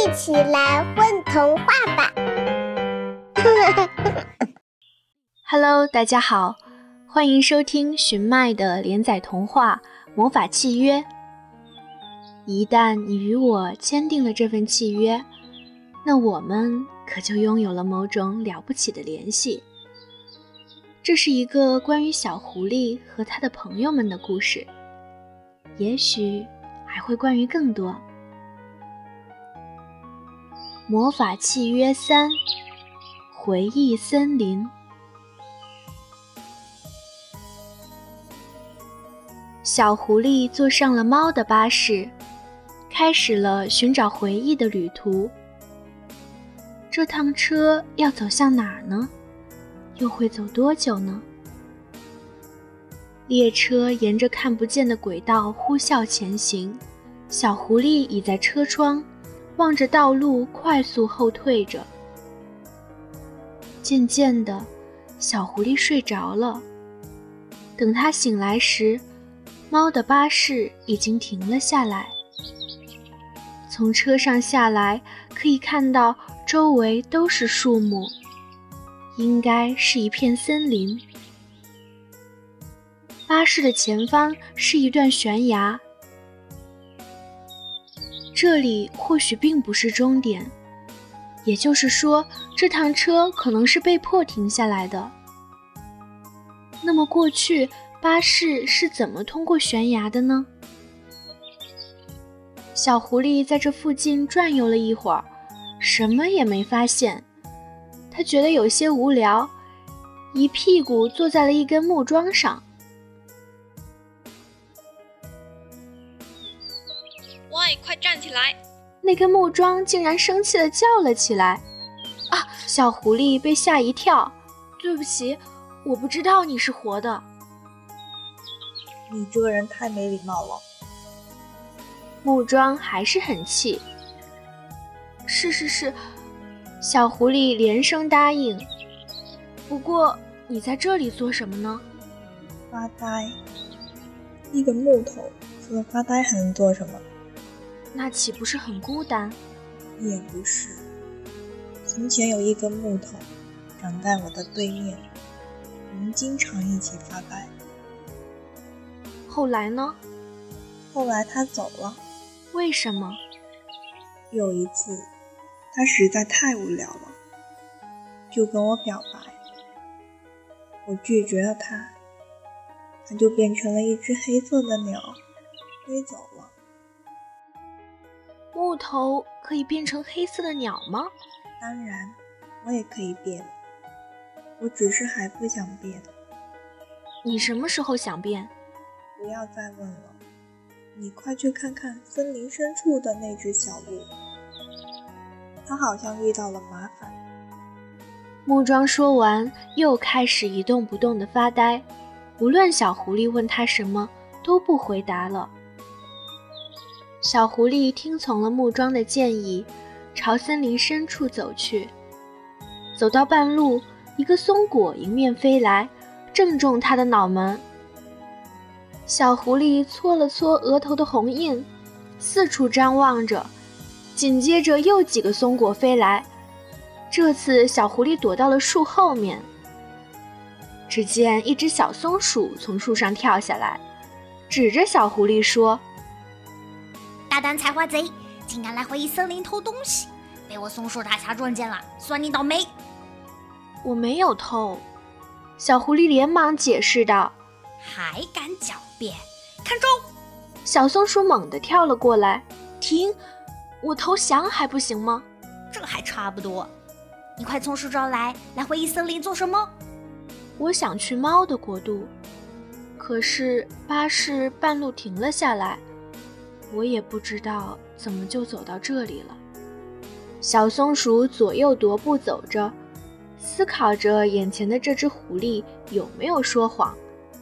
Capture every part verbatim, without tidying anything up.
一起来混童话吧 Hello， 大家好，欢迎收听寻麦的连载童话《魔法契约》。一旦你与我签订了这份契约，那我们可就拥有了某种了不起的联系。这是一个关于小狐狸和他的朋友们的故事，也许还会关于更多。魔法契约三，回忆森林。小狐狸坐上了猫的巴士，开始了寻找回忆的旅途。这趟车要走向哪儿呢？又会走多久呢？列车沿着看不见的轨道呼啸前行，小狐狸倚在车窗，望着道路快速后退着。渐渐的，小狐狸睡着了。等它醒来时，猫的巴士已经停了下来。从车上下来，可以看到周围都是树木，应该是一片森林。巴士的前方是一段悬崖，这里或许并不是终点，也就是说，这趟车可能是被迫停下来的。那么过去，巴士是怎么通过悬崖的呢？小狐狸在这附近转悠了一会儿，什么也没发现。他觉得有些无聊，一屁股坐在了一根木桩上。 喂，快站起来！ 那根木桩竟然生气地叫了起来。啊！小狐狸被吓一跳。对不起，我不知道你是活的。 你这个人太没礼貌了。 木桩还是很气。是是是，小狐狸连声答应。不过你在这里做什么呢？ 发呆。一个木头，除了发呆还能做什么？ 那岂不是很孤单？ 也不是。从前有一根木头长在我的对面，我们经常一起发呆。 后来呢？ 后来他走了。 为什么？ 有一次，他实在太无聊了，就跟我表白。我拒绝了他，他就变成了一只黑色的鸟，飞走了。 木头可以变成黑色的鸟吗？ 当然，我也可以变，我只是还不想变。 你什么时候想变？ 不要再问了，你快去看看森林深处的那只小鹿，它好像遇到了麻烦。 木桩说完，又开始一动不动地发呆，无论小狐狸问他什么，都不回答了。小狐狸听从了木桩的建议，朝森林深处走去。走到半路，一个松果迎面飞来，正中他的脑门。小狐狸搓了搓额头的红印，四处张望着，紧接着又几个松果飞来。这次小狐狸躲到了树后面。只见一只小松鼠从树上跳下来，指着小狐狸说： 大胆采花贼，竟敢来回忆森林偷东西，被我松鼠大侠撞见了，算你倒霉。 我没有偷。小狐狸连忙解释道。 还敢狡辩，看招！ 小松鼠猛地跳了过来。停，我投降还不行吗？ 这还差不多。你快从实招来，来回忆森林做什么？ 我想去猫的国度，可是巴士半路停了下来，我也不知道怎么就走到这里了。小松鼠左右踱步走着，思考着眼前的这只狐狸有没有说谎。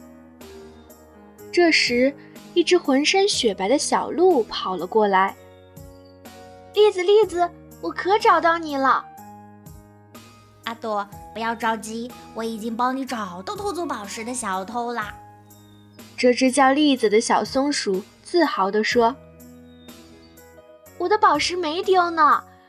这时，一只浑身雪白的小鹿跑了过来。栗子，栗子，我可找到你了。 阿朵，不要着急，我已经帮你找到偷走宝石的小偷啦。 这只叫栗子的小松鼠自豪地说：我的宝石没丢呢，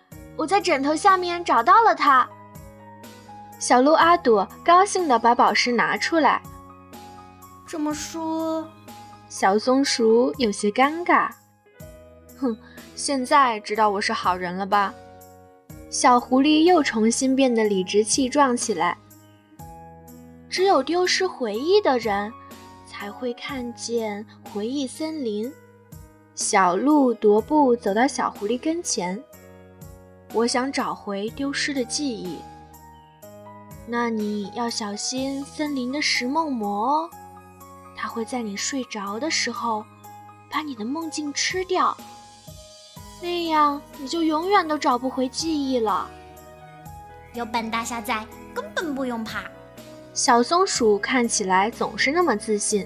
我在枕头下面找到了它。小鹿阿朵高兴地把宝石拿出来。 这么说， 小松鼠有些尴尬。哼，现在知道我是好人了吧？小狐狸又重新变得理直气壮起来。只有丢失回忆的人才会看见回忆森林。小鹿踱步走到小狐狸跟前。我想找回丢失的记忆。那你要小心森林的食梦魔哦，它会在你睡着的时候把你的梦境吃掉，那样你就永远都找不回记忆了。 有本大侠在，根本不用怕。 小松鼠看起来总是那么自信。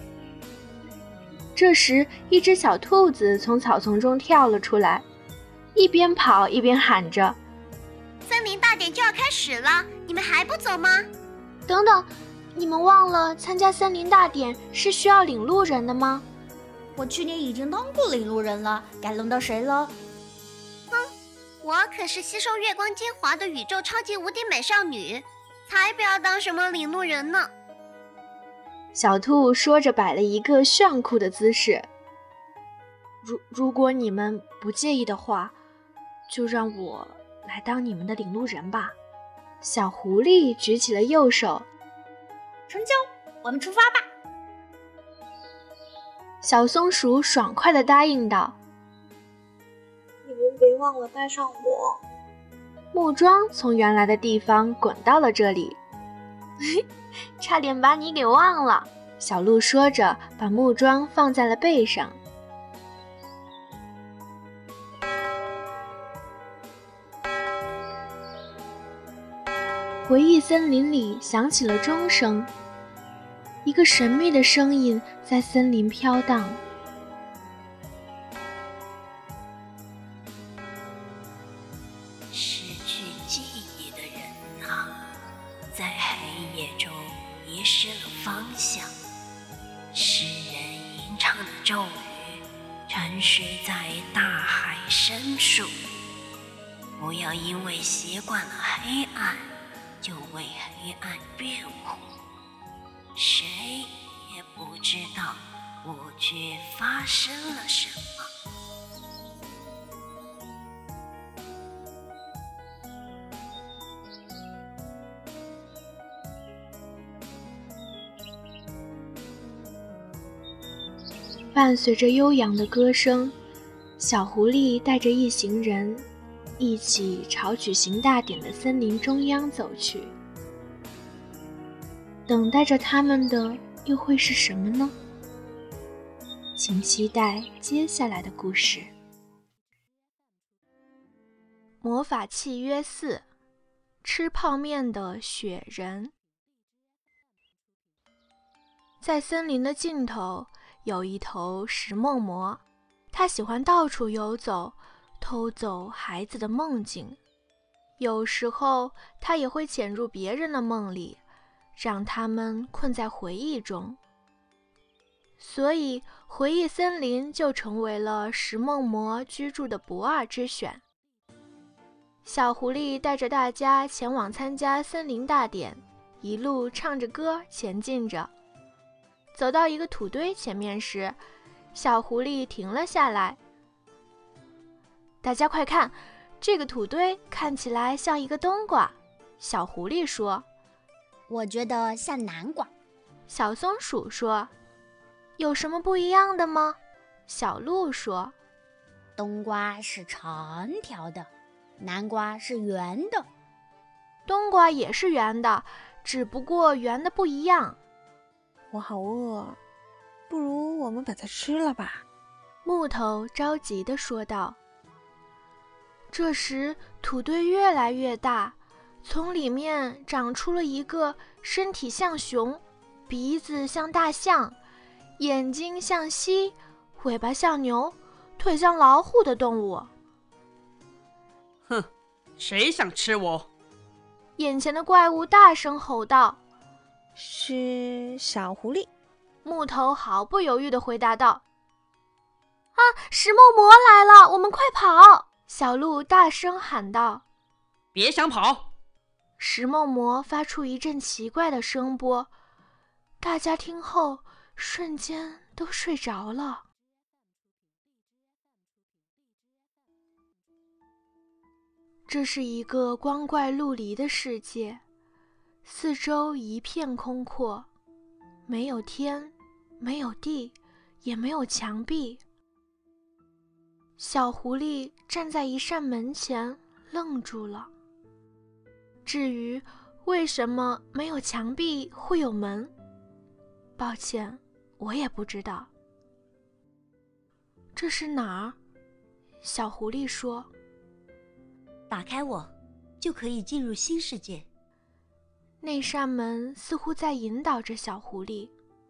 这时，一只小兔子从草丛中跳了出来，一边跑一边喊着： 森林大典就要开始了，你们还不走吗？ 等等，你们忘了参加森林大典是需要领路人的吗？ 我去年已经当过领路人了，该轮到谁了？ 哼，我可是吸收月光精华的宇宙超级无敌美少女，才不要当什么领路人呢。 小兔说着摆了一个炫酷的姿势。如如果你们不介意的话，就让我来当你们的领路人吧。小狐狸举起了右手。 成交，我们出发吧。 小松鼠爽快地答应道。 你们别忘了带上我。 木桩从原来的地方滚到了这里。差点把你给忘了，小鹿说着把木桩放在了背上。回忆森林里响起了钟声，一个神秘的声音在森林飘荡。 失去记忆的人啊，在黑夜中迷失了方向。诗人吟唱的咒语沉睡在大海深处。不要因为习惯了黑暗就为黑暗辩护，谁也不知道过去发生了什么。 伴随着悠扬的歌声，小狐狸带着一行人一起朝举行大典的森林中央走去。等待着他们的又会是什么呢？请期待接下来的故事。魔法契约四：吃泡面的雪人。在森林的尽头有一头食梦魔，它喜欢到处游走，偷走孩子的梦境。有时候它也会潜入别人的梦里，让他们困在回忆中。所以回忆森林就成为了食梦魔居住的不二之选。小狐狸带着大家前往参加森林大典，一路唱着歌前进着。走到一个土堆前面时，小狐狸停了下来。大家快看，这个土堆看起来像一个冬瓜。小狐狸说。 我觉得像南瓜。 小松鼠说。有什么不一样的吗？小鹿说。 冬瓜是长条的，南瓜是圆的。 冬瓜也是圆的，只不过圆的不一样。 我好饿，不如我们把它吃了吧。 木头着急地说道。这时土堆越来越大，从里面长出了一个身体像熊，鼻子像大象，眼睛像蜥，尾巴像牛，腿像老虎的动物。 哼，谁想吃我？ 眼前的怪物大声吼道。 是小狐狸。 木头毫不犹豫地回答道。啊，食梦魔来了，我们快跑！ 小鹿大声喊道：“ 别想跑！” 石梦魔发出一阵奇怪的声波，大家听后瞬间都睡着了。这是一个光怪陆离的世界，四周一片空阔，没有天，没有地，也没有墙壁。小狐狸站在一扇门前，愣住了。至于为什么没有墙壁会有门，抱歉，我也不知道。这是哪儿？小狐狸说：“ 打开我，就可以进入新世界。” 那扇门似乎在引导着小狐狸。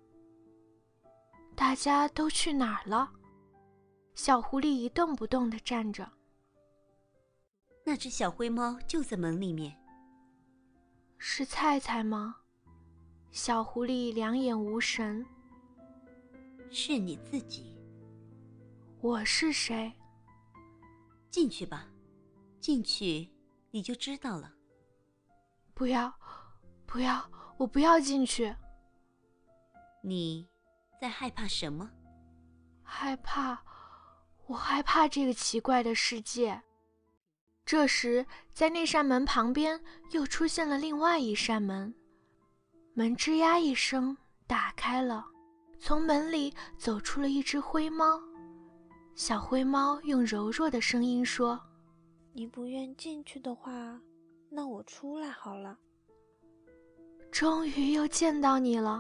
大家都去哪儿了？小狐狸一动不动地站着。 那只小灰猫就在门里面。 是菜菜吗？小狐狸两眼无神。 是你自己。 我是谁？ 进去吧，进去你就知道了。 不要，不要，我不要进去。 你在害怕什么？ 害怕，我害怕这个奇怪的世界。这时，在那扇门旁边又出现了另外一扇门，门吱呀一声打开了，从门里走出了一只灰猫。小灰猫用柔弱的声音说：“ 你不愿进去的话，那我出来好了。” 终于又见到你了。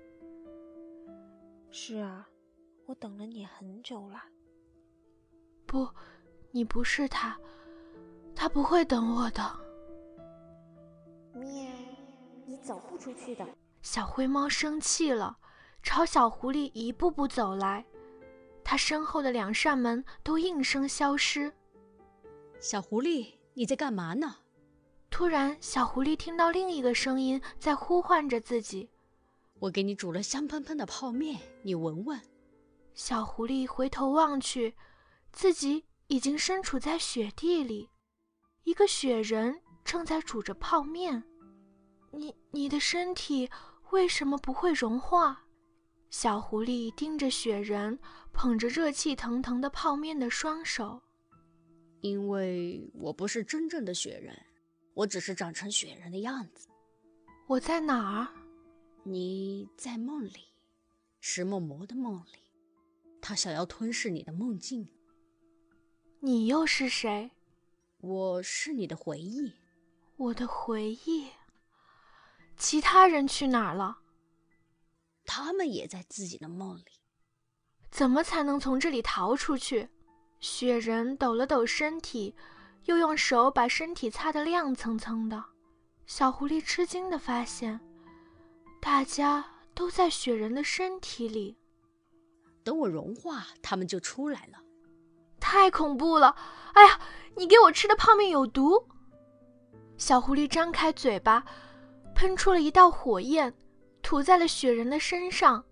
是啊，我等了你很久了。 不，你不是他，他不会等我的。 喵，你走不出去的。 小灰猫生气了，朝小狐狸一步步走来，它身后的两扇门都应声消失。 小狐狸，你在干嘛呢？ 突然，小狐狸听到另一个声音在呼唤着自己。 我给你煮了香喷喷的泡面，你闻闻。 小狐狸回头望去，自己已经身处在雪地里，一个雪人正在煮着泡面。你你的身体为什么不会融化？小狐狸盯着雪人捧着热气腾腾的泡面的双手。 因为我不是真正的雪人，我只是长成雪人的样子。 我在哪儿？ 你在梦里，石梦魔的梦里，他想要吞噬你的梦境。 你又是谁？ 我是你的回忆。 我的回忆？其他人去哪儿了？ 他们也在自己的梦里。 怎么才能从这里逃出去？雪人抖了抖身体，又用手把身体擦得亮蹭蹭的。小狐狸吃惊地发现，大家都在雪人的身体里。 等我融化，他们就出来了。 太恐怖了！哎呀，你给我吃的泡面有毒！小狐狸张开嘴巴，喷出了一道火焰，吐在了雪人的身上。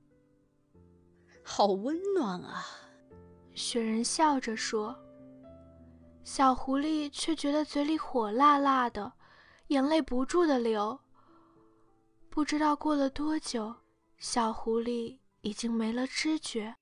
好温暖啊！ 雪人笑着说。小狐狸却觉得嘴里火辣辣的，眼泪不住地流。不知道过了多久，小狐狸已经没了知觉。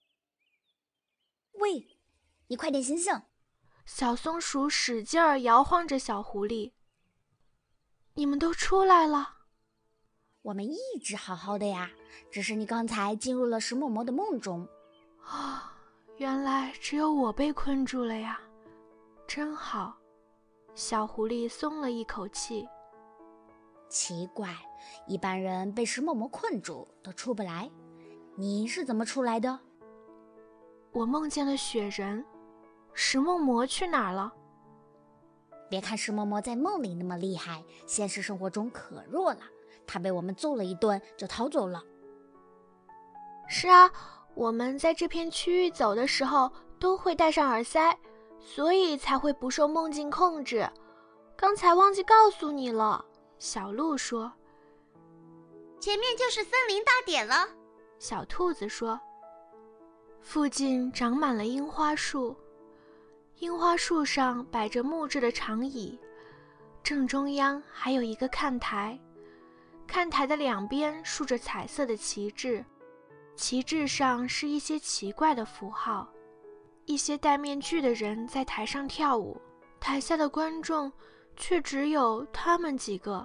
喂，你快点醒醒！ 小松鼠使劲儿摇晃着小狐狸。你们都出来了？ 我们一直好好的呀，只是你刚才进入了石嬷嬷的梦中。 啊，原来只有我被困住了呀，真好。小狐狸松了一口气。 奇怪，一般人被石嬷嬷困住都出不来，你是怎么出来的？ 我梦见了雪人。石嬷嬷去哪儿了？ 别看石嬷嬷在梦里那么厉害，现实生活中可弱了，她被我们揍了一顿就逃走了。 是啊，我们在这片区域走的时候都会戴上耳塞，所以才会不受梦境控制。刚才忘记告诉你了。小鹿说。 前面就是森林大典了。 小兔子说。附近长满了樱花树， 樱花树上摆着木质的长椅，正中央还有一个看台，看台的两边竖着彩色的旗帜，旗帜上是一些奇怪的符号。一些戴面具的人在台上跳舞，台下的观众却只有他们几个。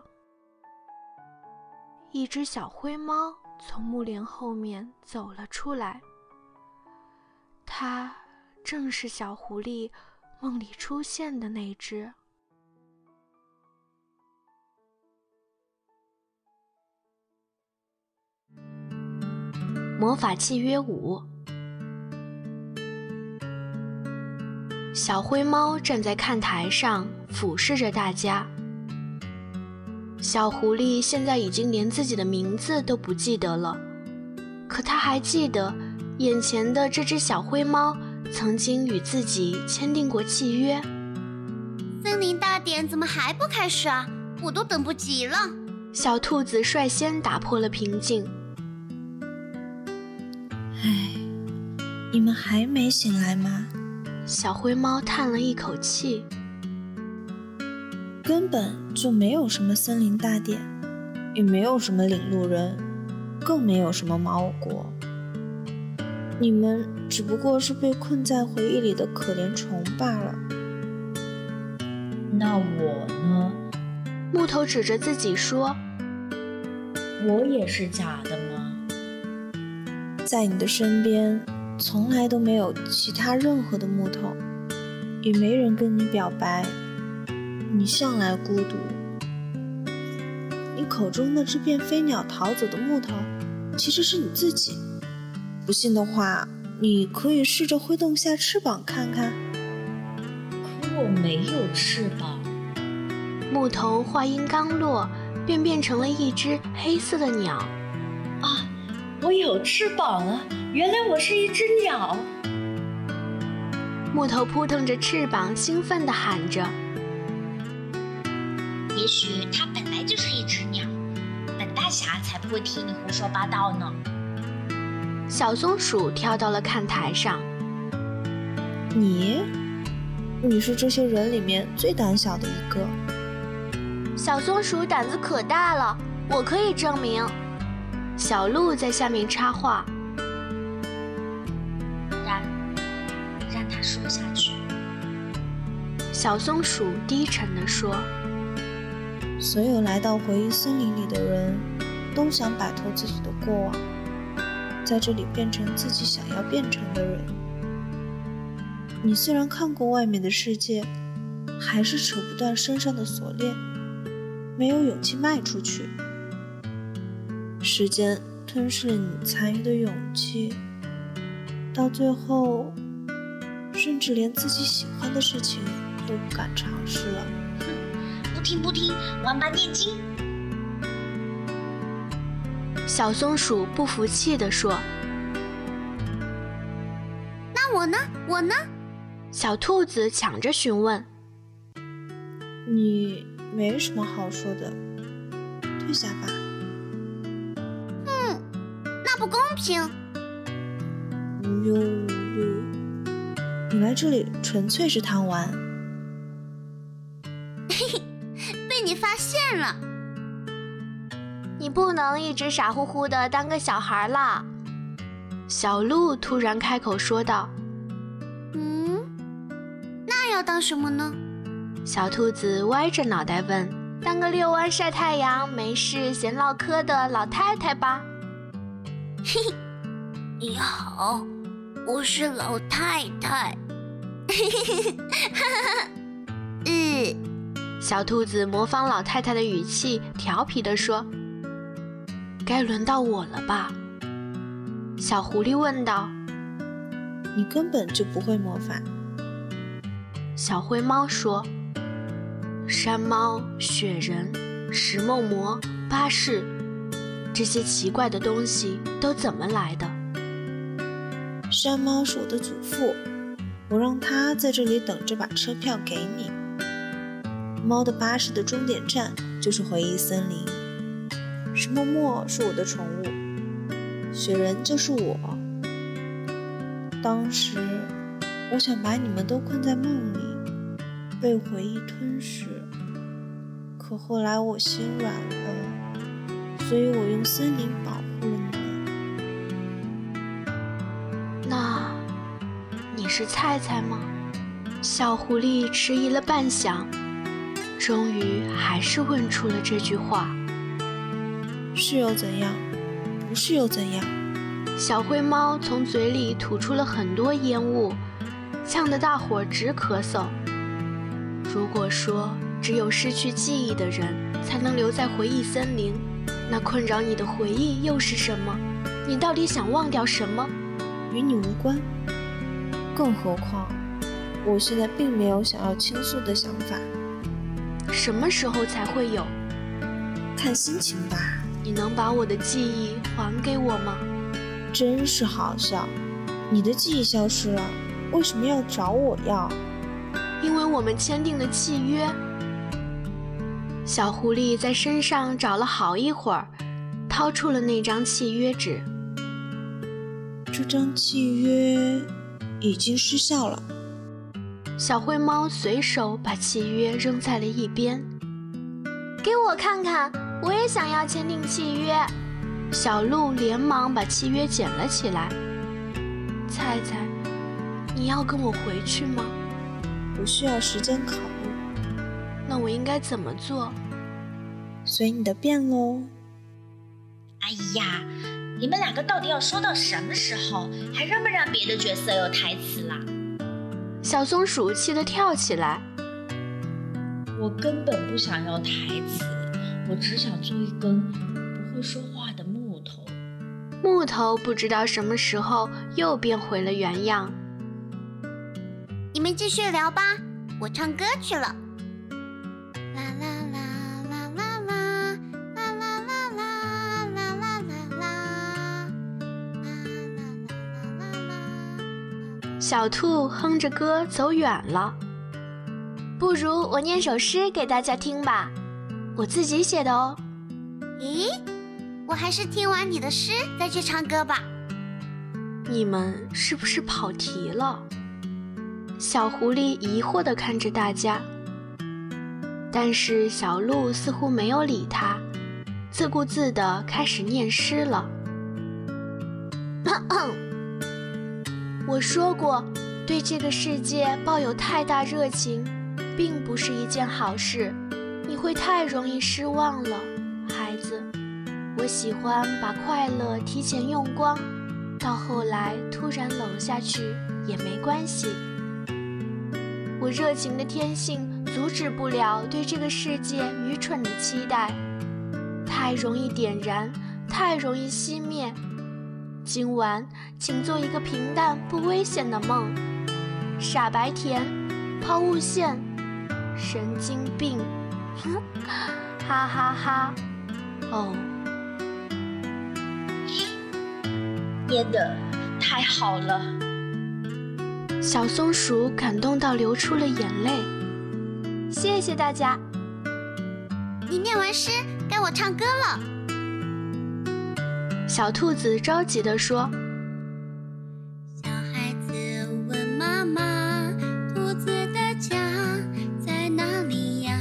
一只小灰猫从幕帘后面走了出来，它正是小狐狸梦里出现的那只。魔法契约五。小灰猫站在看台上，俯视着大家。小狐狸现在已经连自己的名字都不记得了，可他还记得眼前的这只小灰猫曾经与自己签订过契约。 森林大典怎么还不开始啊？我都等不及了。 小兔子率先打破了平静。 唉，你们还没醒来吗？ 小灰猫叹了一口气。 根本就没有什么森林大典，也没有什么领路人，更没有什么猫国。你们只不过是被困在回忆里的可怜虫罢了。 那我呢？ 木头指着自己说： 我也是假的吗？ 在你的身边从来都没有其他任何的木头，也没人跟你表白，你向来孤独。你口中的这片飞鸟逃走的木头其实是你自己，不信的话你可以试着挥动下翅膀看看。 可我没有翅膀。 木头话音刚落，便变成了一只黑色的鸟。 啊，我有翅膀啊！原来我是一只鸟。 木头扑腾着翅膀，兴奋地喊着： 也许它本来就是一只鸟，本大侠才不会听你胡说八道呢。 小松鼠跳到了看台上。 你？你是这些人里面最胆小的一个。 小松鼠胆子可大了，我可以证明。小鹿在下面插话： 让让他说下去。 小松鼠低沉地说： 所有来到回忆森林里的人都想摆脱自己的过往，在这里变成自己想要变成的人。你虽然看过外面的世界，还是扯不断身上的锁链，没有勇气迈出去。时间吞噬了你残余的勇气，到最后甚至连自己喜欢的事情都不敢尝试了。 不听不听，王八念经。 小松鼠不服气地说： 那我呢？我呢？ 小兔子抢着询问： 你没什么好说的，退下吧。 嗯，那不公平。 无忧无虑，你来这里纯粹是贪玩。 嘿嘿，被你发现了。 你不能一直傻乎乎的当个小孩啦。小鹿突然开口说道： 嗯，那要当什么呢？ 小兔子歪着脑袋问：当个遛弯晒太阳没事闲唠嗑的老太太吧。 嘿嘿，你好，我是老太太。嘿嘿嘿，哈哈哈。嗯， 小兔子模仿老太太的语气，调皮地说：该轮到我了吧？小狐狸问道。 你根本就不会魔法。 小灰猫说：山猫、雪人、石梦魔、巴士，这些奇怪的东西都怎么来的？ 山猫是我的祖父，我让他在这里等着把车票给你。猫的巴士的终点站就是回忆森林。石梦墨是我的宠物，雪人就是我。当时我想把你们都困在梦里，被回忆吞噬。可后来我心软了，所以我用森林保护了你们。 那你是菜菜吗？小狐狸迟疑了半晌，终于还是问出了这句话。 是又怎样？不是又怎样？ 小灰猫从嘴里吐出了很多烟雾，呛得大伙直咳嗽。如果说只有失去记忆的人才能留在回忆森林，那困扰你的回忆又是什么？你到底想忘掉什么？ 与你无关。更何况，我现在并没有想要倾诉的想法。 什么时候才会有？ 看心情吧。 你能把我的记忆还给我吗？ 真是好笑，你的记忆消失了，为什么要找我要？ 因为我们签订了契约。小狐狸在身上找了好一会儿，掏出了那张契约纸。 这张契约已经失效了。 小灰猫随手把契约扔在了一边。 给我看看，我也想要签订契约。 小鹿连忙把契约捡了起来。菜菜，你要跟我回去吗？ 我需要时间考虑。 那我应该怎么做？ 随你的便喽。 哎呀，你们两个到底要说到什么时候？还让不让别的角色有台词啦？ 小松鼠气得跳起来。 我根本不想要台词，我只想做一根不会说话的木头。 木头不知道什么时候又变回了原样。 你们继续聊吧，我唱歌去了。啦啦啦啦啦啦啦啦啦啦啦啦啦啦啦。 小兔哼着歌走远了。不如我念首诗给大家听吧，我自己写的哦。 咦，我还是听完你的诗再去唱歌吧。 你们是不是跑题了？小狐狸疑惑地看着大家，但是小鹿似乎没有理他，自顾自地开始念诗了。我说过，对这个世界抱有太大热情并不是一件好事，你会太容易失望了，孩子。我喜欢把快乐提前用光，到后来突然冷下去也没关系。我热情的天性阻止不了对这个世界愚蠢的期待，太容易点燃，太容易熄灭。今晚请做一个平淡不危险的梦，傻白甜，抛物线，神经病，哈哈哈！哦， 演得太好了。 小松鼠感动到流出了眼泪。谢谢大家。 你念完诗，该我唱歌了。 小兔子着急地说： 小孩子问妈妈，兔子的家在哪里呀？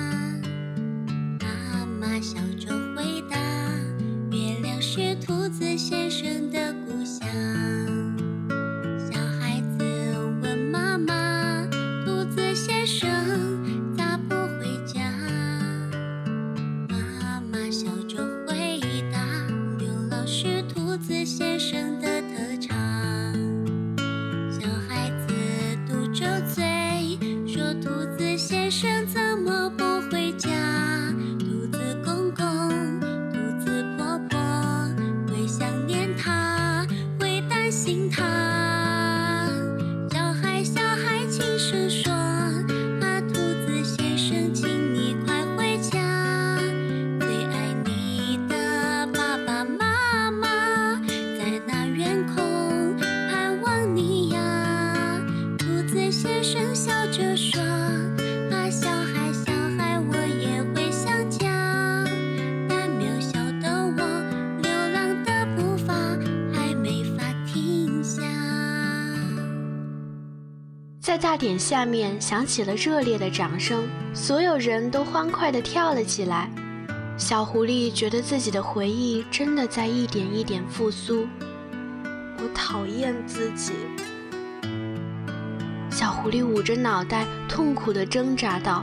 妈妈笑着回答，月亮是兔子先生的故乡。小孩子问妈妈，兔子先生咋不回家？妈妈笑着回答，流浪是兔子先生的特长。小孩子嘟着嘴说，兔子先生怎么不回家？兔子公公，兔子婆婆会想念他，会担心他。小孩小孩轻声说，啊，兔子先生请你快回家，最爱你的爸爸妈妈在那远空盼望你呀。兔子先生笑着说，啊，小孩大典下面响起了热烈的掌声，所有人都欢快地跳了起来。小狐狸觉得自己的回忆真的在一点一点复苏。我讨厌自己。小狐狸捂着脑袋，痛苦地挣扎道。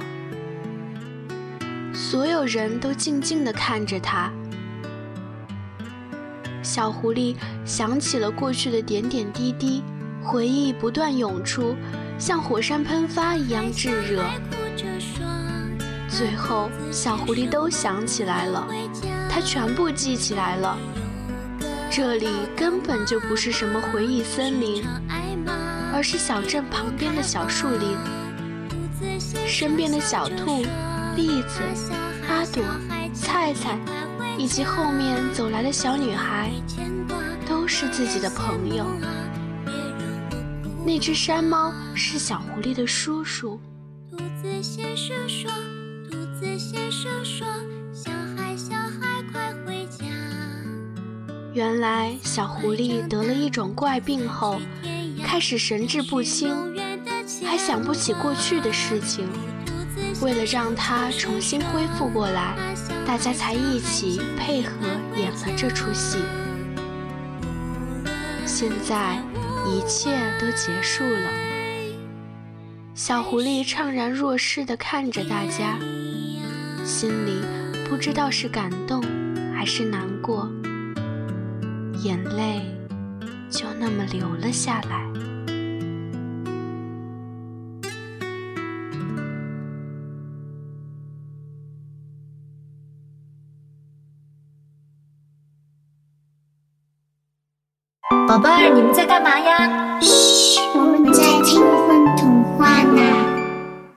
所有人都静静地看着他。小狐狸想起了过去的点点滴滴，回忆不断涌出，像火山喷发一样炙热。最后，小狐狸都想起来了，它全部记起来了。这里根本就不是什么回忆森林，而是小镇旁边的小树林。身边的小兔、栗子、阿朵、菜菜，以及后面走来的小女孩，都是自己的朋友。那只山猫是小狐狸的叔叔。 兔子先生说，兔子先生说，小孩小孩快回家。 原来小狐狸得了一种怪病后，开始神志不清，还想不起过去的事情。为了让它重新恢复过来，大家才一起配合演了这出戏。现在一切都结束了。小狐狸怅然若失地看着大家，心里不知道是感动还是难过，眼泪就那么流了下来。 宝贝儿，你们在干嘛呀？ 嘘，我们在听